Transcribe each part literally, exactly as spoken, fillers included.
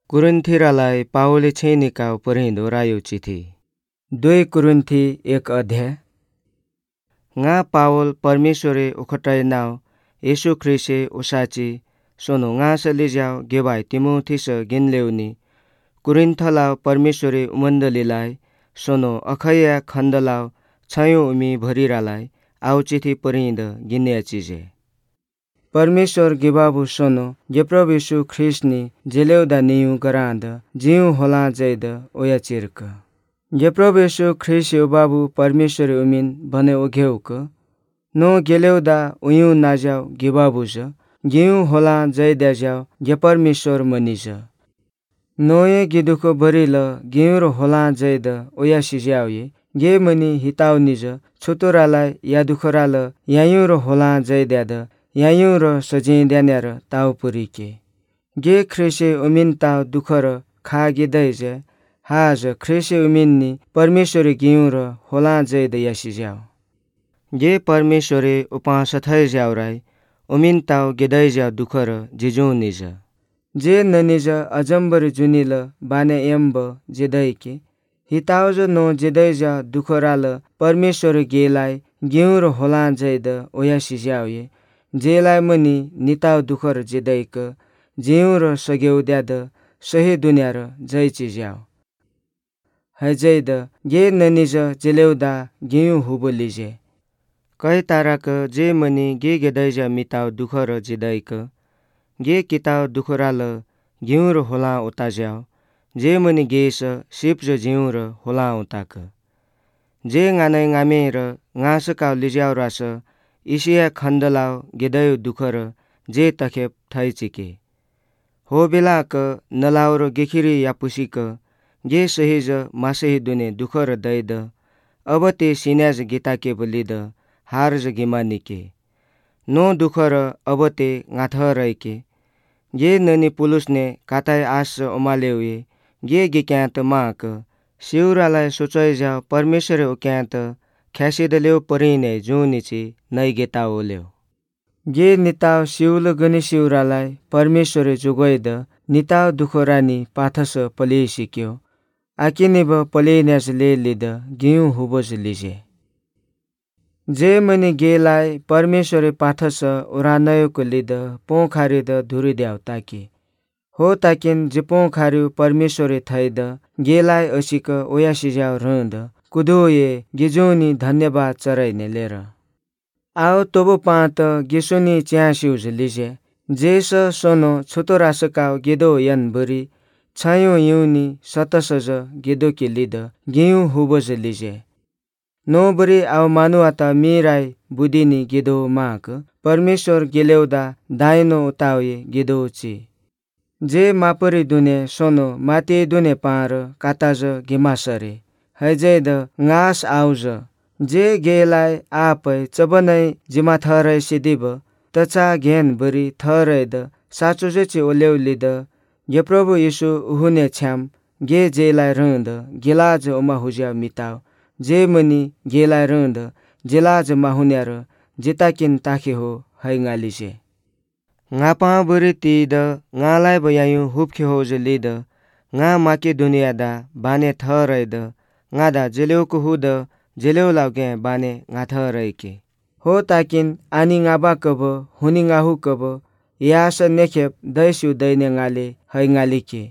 कुरिन्थीरालाई पावले छैनिकाउ परिहिँदो रायो चिठी दुई कुरिन्थी एक अध्याय। ngā पावल परमेश्वरे उखटाइ नाउ येशू ख्रिस्टे उसाची सोनो ngā सलिजाउ गेबाई तिमोथीस गिनलेउनी कुरिन्थलाउ परमेश्वरे उमण्डलीलाई सोनो अखया खण्डलाउ छयो उमी भरिरालाई आउ चिठी परिहिँद गिन्या चिजे परमेश्वर गिबाबु सोनो जे प्रभु यीशु ख्रिस्टनी जेलेउदा नियु गराँद जिउ होला जैद ओया चिर्क जे प्रभु यीशु ख्रिस्ट यो बाबु परमेश्वर उमिन भने ओघेउक नो गेलेउदा उयु नाजाउ गिबाबु ज गिउ होला जैदा जाउ जे परमेश्वर मनिज नोए गिदुको बरिल गिउर होला जैद ओया सिजाउये गे मनी हिताउ निज छोतोरालाई या दुखराल यायुर होला जैद्याद यायुर सजिन्द्यान्यार ताउ पुरिके गे ख्रिसे उमिन ताउ दुखर खा गिदैज हाज ख्रिसे उमिन्नी परमेश्वरी गिउर होला जैद यासी जाउ गे परमेश्वरे उपास थै जाउराई उमिन ताउ गिदै जाउ दुखर जिजु निज जे ननिज अजम्बर जुनिल बाने एम्ब जेदैके हिताउज नो जेदैज दुखराल परमेश्वर गेलाई गिउर होला जैद ओयासी जाउये जेलाई मनी निताउ दुखर जेदैक जिउर सगेउद्याद सही दुनियार जैची जाउ हैजैद गे ननिज जेलेउदा गिउ हुबोलिजे कै ताराक जे मनी गे गेदैज मिताउ दुखर जेदैक गे किताउ दुखराल गिउर होला उता जाउ जे मनी गेस सिप्ज जिउर होला उताक जे गानै गामेर गासकाउ लिजाउ रास इसिया खण्डलाउ गेदय दुखर जे तखेप थैचिके हो बेलाक नलाउर गेखिरी यापुसिक गे सहिज मासही दुने दुखर दैद अब ते सिन्याज गीताके बलिद हारज गिमानिके नो दुखर अब ते गाथ रैके गे ननी पुलुसने काताय आस ओमालेउये गे गिक्यात माक सिउरालाई सोचै जाउ परमेश्वर उक्यात ख्यासिदलेउ परिने जुनिची नै गेता ओल्यो गे निताउ सिउल गनि सिउरालाई परमेश्वरे जुगैद निताउ दुखरानी पाथस पले सिक्यो आकिनिब पलेन्यास ले लिद गिउ हुबज लिजे जे मनी गेलाई परमेश्वरे पाथस उरानयोको लिद पौ खारिद धुरिद्याउ ताकी हो ताकिन जे पौ खारिउ परमेश्वरे थैद गेलाई असिक ओया सिजाउ रंद कुदोये गिजोनी धन्यवाद चराइने लेर आओ तोबो पात गिसोनी च्यासिउज लिजे जेस सोनो छोतो रासकाउ गेदो यन बरी छायो युनी सतसज गेदो के लिद गिउ हुबज लिजे नो बरी आओ मानुआता मिराई बुदिनी गेदो माक परमेश्वर गेलेउदा दाइनो उताउये गेदो ची जे मापरी दुने सोनो माते दुने पार काताज गिमासरे हैजैद गास आउज जे गेलाई आपै चबनै जिमा थरै सिदिब तचा घेन बरी थरैद साचो जेची ओलेउ लिद गे प्रभु यीशु उहुने छ्याम गे जेलाई रंद गेलाज ओमा हुज्या मिताउ जे मनी गेलाई रंद जेलाज माहुन्यार जिताकिन ताखे हो है गालिसे ngapa beri tida ngalai bayayu hupki hoje lida nga maki dunia bane tharaida ngada jeleu ko huda jeleu lauge bane nga tharaike हो ताकिन आनी ngaba कब हुनी ngahu कब यास नेखेप दैसु दैने गाले है गालिके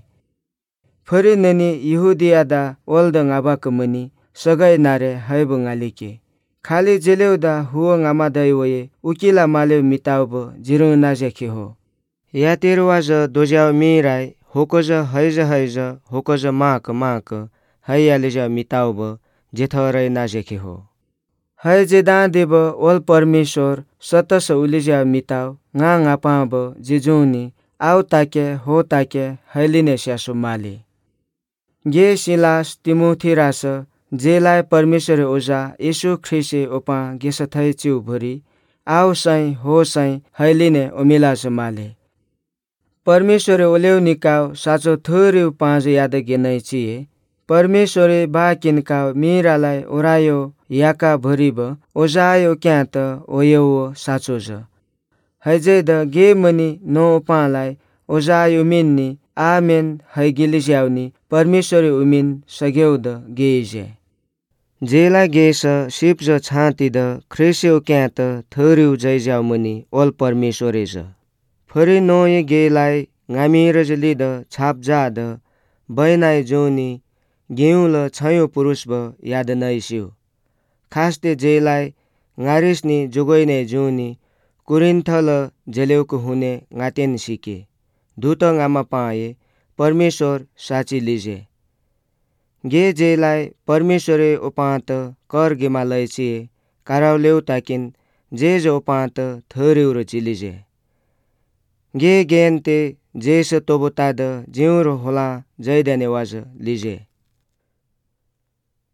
फरि ननी यहुदियादा ओल्द ngaba कमनी सगै नारे है बंगालिके खाली जेलेउदा हुओ गामा दैवये उकिला मालेउ मिताउब जिरो नाजेखे हो या तेरुवाज दोज्याउ मिराई होकोज हैज हैज होकोज माक माक है यालिज मिताउब जेथरै नाजेखे हो है जेदा देव ओल परमेश्वर सतस उलिजा मिताउ गा गापाब जिजोनी आउ ताके हो ताके हैलिने स्यासो माले गे सिलास तिमोथी रास जेलाई परमेश्वर ओजा येशू ख्रिसे ओपा गेस थै चिउ भरी आउ साई हो साई हैलिने ओमिलास माले परमेश्वर ओलेउ निकाउ साचो थोरिउ पाँच याद गेनै चिए परमेश्वरे बा किनकाउ मिरालाई ओरायो याका भरिब ओजायो क्यात ओयो साचो ज हैजैद गे मनी नो पालाई ओजायो मिन्नी आमेन हैगिलिज्याउनी परमेश्वरे उमिन सग्यौद गेजे जेला गेस सिप ज छाती द ख्रेस्यो क्यात थरिउ जैज्याउ मुनि ओल परमेश्वरे ज फरि नोये गेलाई गामिर जली द छाप जा द बैनाय जोनी गेउ ल छयो पुरुष ब याद नैसिउ खास्ते जेलाई गारिसनी जुगोइने जोनी कुरिन्थल जेलेउको हुने गातेन सिके धुत गामा पाए परमेश्वर साची लिजे गे जेलाई परमेश्वरे उपात कर गेमा लैचिए काराउलेउ ताकिन जे जो उपात थरिउ र चिलिजे गे गेन्ते जेस तोबोताद जिउर होला जैदेने वाज लिजे